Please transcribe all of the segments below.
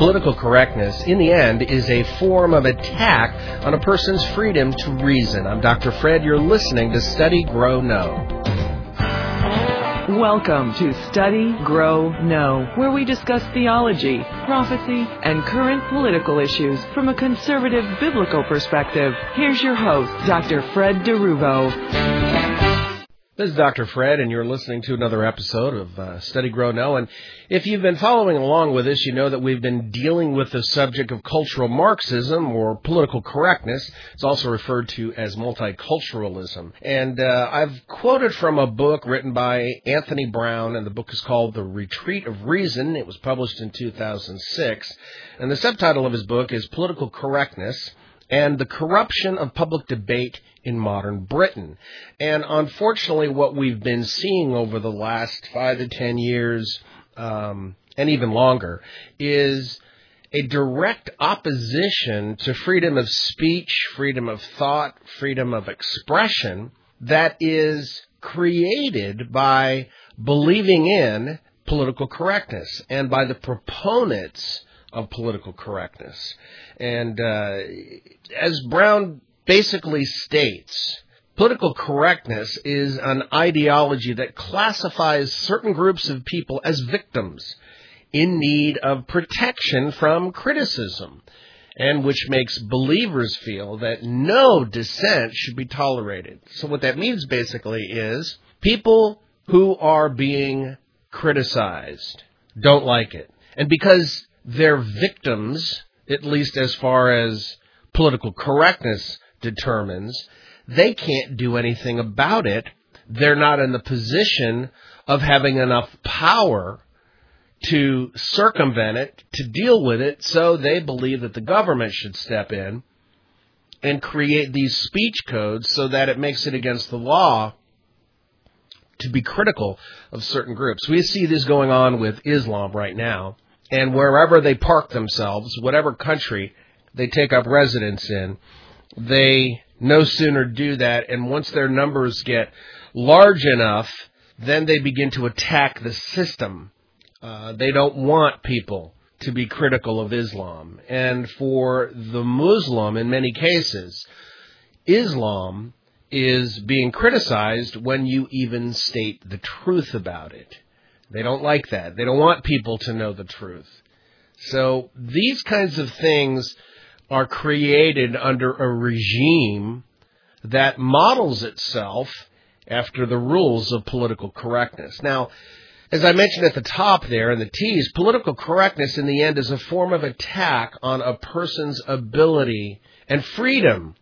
Political correctness, in the end, is a form of attack on a person's freedom to reason. I'm Dr. Fred. You're listening to Study, Grow, Know. Welcome to Study, Grow, Know, where we discuss theology, prophecy, and current political issues from a conservative biblical perspective. Here's your host, Dr. Fred DeRuvo. This is Dr. Fred, and you're listening to another episode of Study, Grow, Know. And if you've been following along with us, you know that we've been dealing with the subject of cultural Marxism, or political correctness. It's also referred to as multiculturalism. And I've quoted from a book written by Anthony Brown, and the book is called The Retreat of Reason. It was published in 2006. And the subtitle of his book is Political Correctness and the Corruption of Public Debate in Modern Britain. And unfortunately, what we've been seeing over the last 5 to 10 years, and even longer, is a direct opposition to freedom of speech, freedom of thought, freedom of expression that is created by believing in political correctness and by the proponents of political correctness. And as Brown basically states, political correctness is an ideology that classifies certain groups of people as victims in need of protection from criticism, and which makes believers feel that no dissent should be tolerated. So what that means basically is people who are being criticized don't like it. And because they're victims, at least as far as political correctness determines, they can't do anything about it. They're not in the position of having enough power to circumvent it, to deal with it, so they believe that the government should step in and create these speech codes so that it makes it against the law to be critical of certain groups. We see this going on with Islam right now. And wherever they park themselves, whatever country they take up residence in, they no sooner do that, and once their numbers get large enough, then they begin to attack the system. They don't want people to be critical of Islam. And for the Muslim, in many cases, Islam is being criticized when you even state the truth about it. They don't like that. They don't want people to know the truth. So these kinds of things are created under a regime that models itself after the rules of political correctness. Now, as I mentioned at the top there in the tease, political correctness in the end is a form of attack on a person's ability and freedom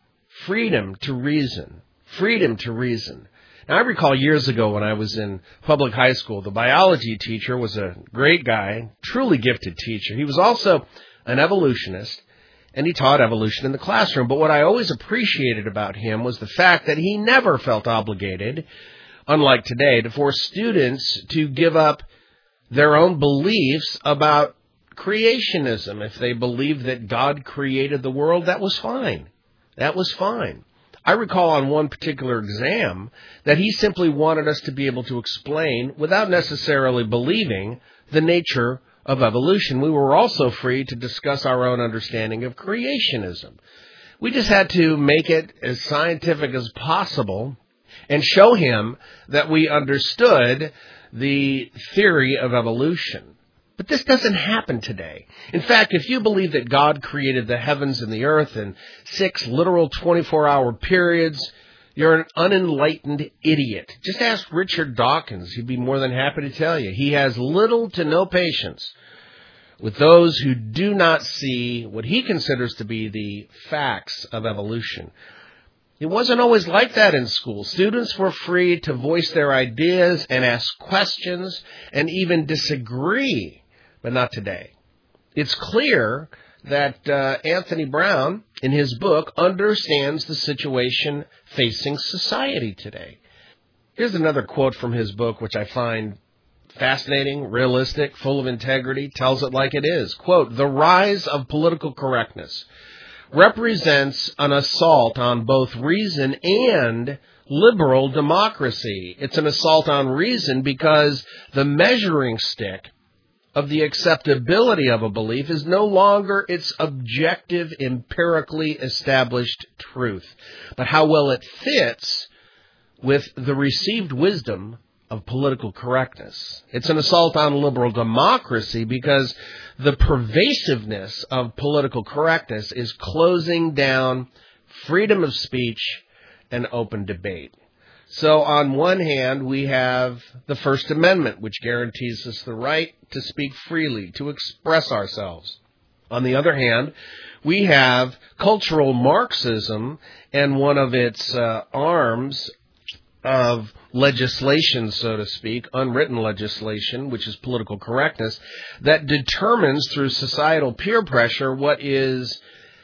to reason. Freedom to reason. Now, I recall years ago when I was in public high school, the biology teacher was a great guy, truly gifted teacher. He was also an evolutionist, and he taught evolution in the classroom. But what I always appreciated about him was the fact that he never felt obligated, unlike today, to force students to give up their own beliefs about creationism. If they believed that God created the world, that was fine. That was fine. I recall on one particular exam that he simply wanted us to be able to explain, without necessarily believing, the nature of evolution. We were also free to discuss our own understanding of creationism. We just had to make it as scientific as possible and show him that we understood the theory of evolution. But this doesn't happen today. In fact, if you believe that God created the heavens and the earth in 6 literal 24-hour periods, you're an unenlightened idiot. Just ask Richard Dawkins. He'd be more than happy to tell you. He has little to no patience with those who do not see what he considers to be the facts of evolution. It wasn't always like that in school. Students were free to voice their ideas and ask questions and even disagree, but not today. It's clear that Anthony Brown, in his book, understands the situation facing society today. Here's another quote from his book, which I find fascinating, realistic, full of integrity, tells it like it is. Quote, "The rise of political correctness represents an assault on both reason and liberal democracy. It's an assault on reason because the measuring stick of the acceptability of a belief is no longer its objective, empirically established truth, but how well it fits with the received wisdom of political correctness. It's an assault on liberal democracy because the pervasiveness of political correctness is closing down freedom of speech and open debate. So on one hand, we have the First Amendment, which guarantees us the right to speak freely, to express ourselves. On the other hand, we have cultural Marxism and one of its arms of legislation, so to speak, unwritten legislation, which is political correctness, that determines through societal peer pressure what is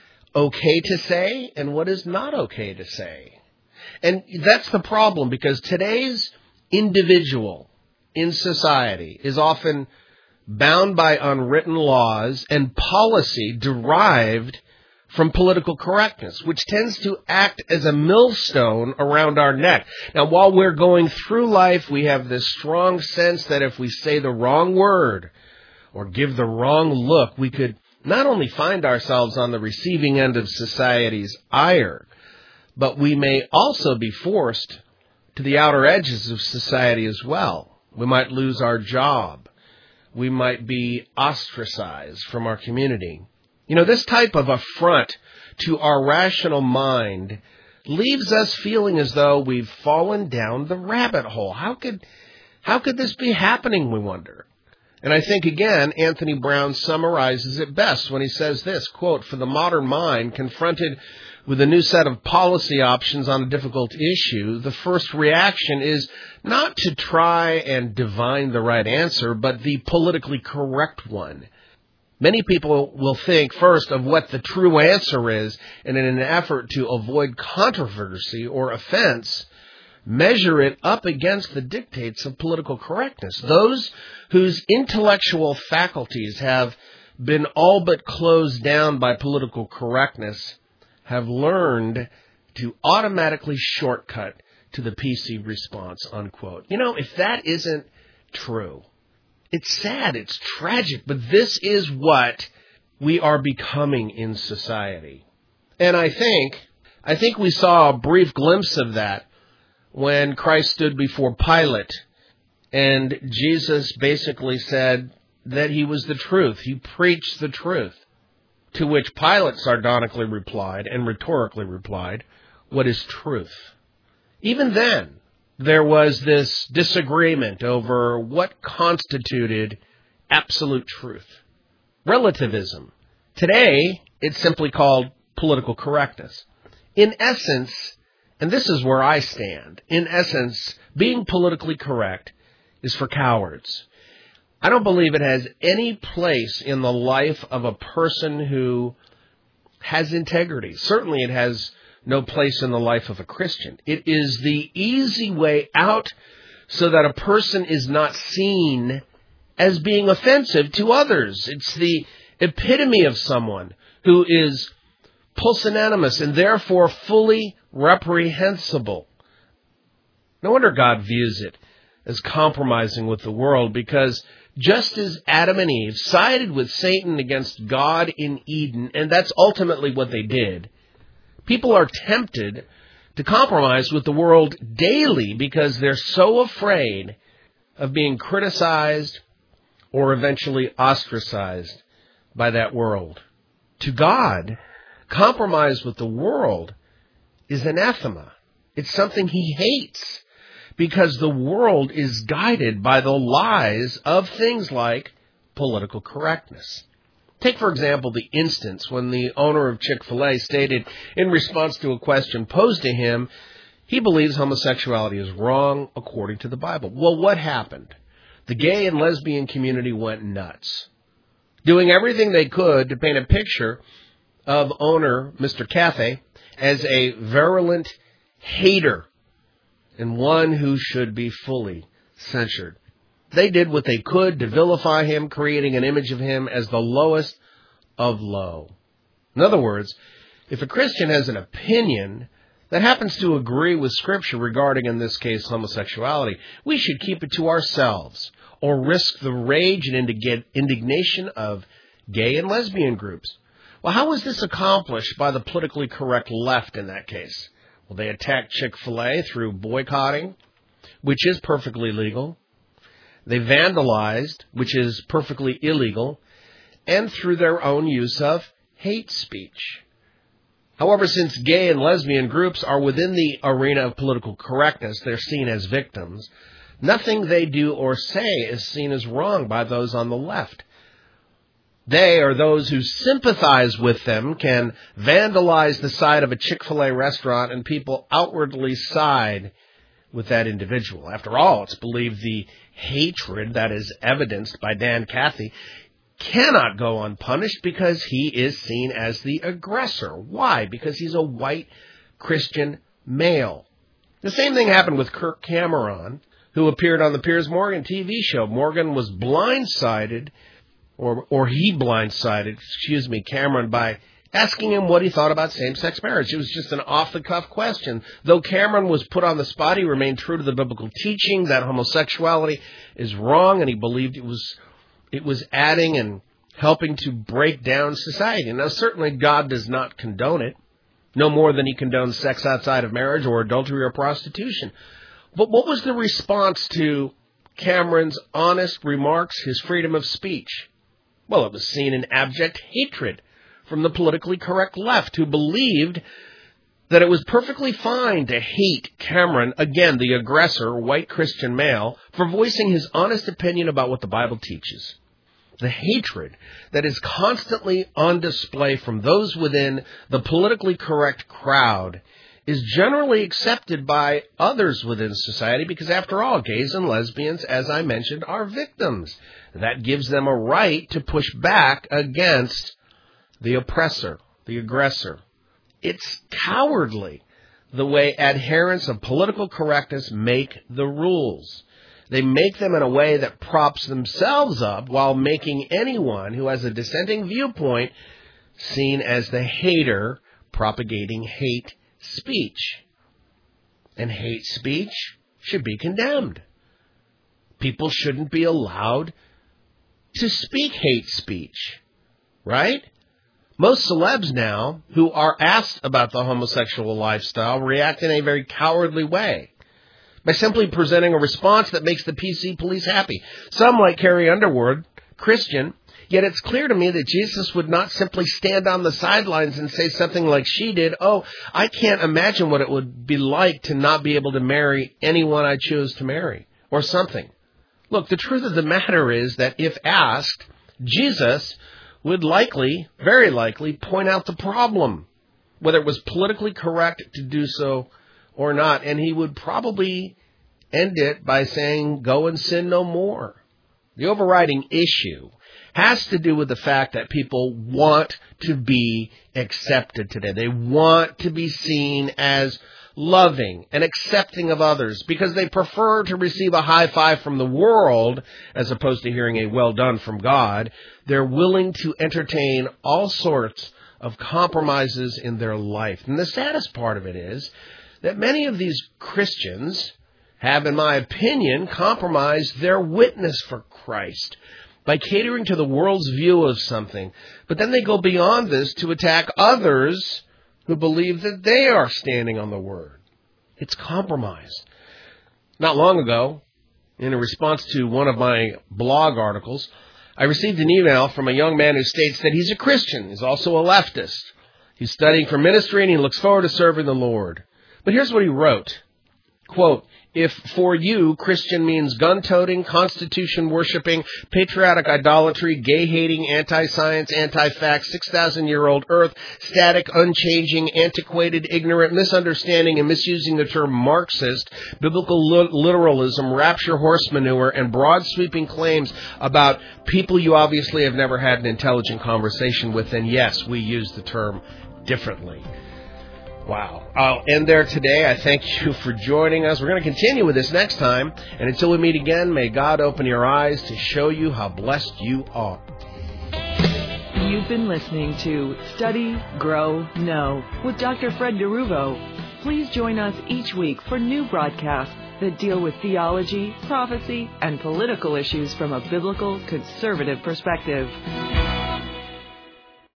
okay to say and what is not okay to say. And that's the problem, because today's individual in society is often bound by unwritten laws and policy derived from political correctness, which tends to act as a millstone around our neck. Now, while we're going through life, we have this strong sense that if we say the wrong word or give the wrong look, we could not only find ourselves on the receiving end of society's ire, but we may also be forced to the outer edges of society as well. We might lose our job. We might be ostracized from our community. You know, this type of affront to our rational mind leaves us feeling as though we've fallen down the rabbit hole. How could this be happening, we wonder? And I think, again, Anthony Brown summarizes it best when he says this, quote, "For the modern mind, confronted with a new set of policy options on a difficult issue, the first reaction is not to try and divine the right answer, but the politically correct one. Many people will think first of what the true answer is, and in an effort to avoid controversy or offense, measure it up against the dictates of political correctness. Those whose intellectual faculties have been all but closed down by political correctness have learned to automatically shortcut to the PC response," unquote. You know, if that isn't true, it's sad, it's tragic, but this is what we are becoming in society. And I think we saw a brief glimpse of that when Christ stood before Pilate, and Jesus basically said that he was the truth. He preached the truth. To which Pilate sardonically replied, and rhetorically replied, "What is truth?" Even then, there was this disagreement over what constituted absolute truth. Relativism. Today, it's simply called political correctness. In essence, and this is where I stand, in essence, being politically correct is for cowards. I don't believe it has any place in the life of a person who has integrity. Certainly it has no place in the life of a Christian. It is the easy way out so that a person is not seen as being offensive to others. It's the epitome of someone who is pusillanimous and therefore fully reprehensible. No wonder God views it as compromising with the world, because just as Adam and Eve sided with Satan against God in Eden, and that's ultimately what they did, people are tempted to compromise with the world daily because they're so afraid of being criticized or eventually ostracized by that world. To God, compromise with the world is anathema. It's something he hates, because the world is guided by the lies of things like political correctness. Take, for example, the instance when the owner of Chick-fil-A stated in response to a question posed to him, he believes homosexuality is wrong according to the Bible. Well, what happened? The gay and lesbian community went nuts, doing everything they could to paint a picture of owner Mr. Cathay as a virulent hater and one who should be fully censured. They did what they could to vilify him, creating an image of him as the lowest of low. In other words, if a Christian has an opinion that happens to agree with Scripture regarding, in this case, homosexuality, we should keep it to ourselves, or risk the rage and indignation of gay and lesbian groups. Well, how was this accomplished by the politically correct left in that case? Well, they attacked Chick-fil-A through boycotting, which is perfectly legal. They vandalized, which is perfectly illegal, and through their own use of hate speech. However, since gay and lesbian groups are within the arena of political correctness, they're seen as victims. Nothing they do or say is seen as wrong by those on the left. They, or those who sympathize with them, can vandalize the side of a Chick-fil-A restaurant and people outwardly side with that individual. After all, it's believed the hatred that is evidenced by Dan Cathy cannot go unpunished because he is seen as the aggressor. Why? Because he's a white Christian male. The same thing happened with Kirk Cameron, who appeared on the Piers Morgan TV show. Morgan was blindsided, or he blindsided, Cameron by asking him what he thought about same-sex marriage. It was just an off-the-cuff question. Though Cameron was put on the spot, he remained true to the biblical teaching that homosexuality is wrong, and he believed it was adding and helping to break down society. Now, certainly God does not condone it, no more than he condones sex outside of marriage or adultery or prostitution. But what was the response to Cameron's honest remarks, his freedom of speech? Well, it was seen in abject hatred from the politically correct left, who believed that it was perfectly fine to hate Cameron, again, the aggressor, white Christian male, for voicing his honest opinion about what the Bible teaches. The hatred that is constantly on display from those within the politically correct crowd is generally accepted by others within society because, after all, gays and lesbians, as I mentioned, are victims. That gives them a right to push back against the oppressor, the aggressor. It's cowardly the way adherents of political correctness make the rules. They make them in a way that props themselves up while making anyone who has a dissenting viewpoint seen as the hater propagating hate speech. And hate speech should be condemned. People shouldn't be allowed to speak hate speech, right? Most celebs now who are asked about the homosexual lifestyle react in a very cowardly way by simply presenting a response that makes the PC police happy. Some, like Carrie Underwood, Christian, yet it's clear to me that Jesus would not simply stand on the sidelines and say something like she did, "Oh, I can't imagine what it would be like to not be able to marry anyone I choose to marry," or something. Look, the truth of the matter is that if asked, Jesus would likely, very likely, point out the problem, whether it was politically correct to do so or not, and he would probably end it by saying, "Go and sin no more." The overriding issue has to do with the fact that people want to be accepted today. They want to be seen as loving and accepting of others because they prefer to receive a high five from the world as opposed to hearing a well done from God. They're willing to entertain all sorts of compromises in their life. And the saddest part of it is that many of these Christians have, in my opinion, compromised their witness for Christ by catering to the world's view of something. But then they go beyond this to attack others who believe that they are standing on the Word. It's compromise. Not long ago, in a response to one of my blog articles, I received an email from a young man who states that he's a Christian. He's also a leftist. He's studying for ministry and he looks forward to serving the Lord. But here's what he wrote. Quote, "If for you Christian means gun-toting, Constitution-worshipping, patriotic idolatry, gay-hating, anti-science, anti-fact, 6,000-year-old earth, static, unchanging, antiquated, ignorant, misunderstanding, and misusing the term Marxist, biblical literalism, rapture horse manure, and broad-sweeping claims about people you obviously have never had an intelligent conversation with, then yes, we use the term differently." Wow. I'll end there today. I thank you for joining us. We're going to continue with this next time. And until we meet again, may God open your eyes to show you how blessed you are. You've been listening to Study, Grow, Know with Dr. Fred DeRuvo. Please join us each week for new broadcasts that deal with theology, prophecy, and political issues from a biblical, conservative perspective.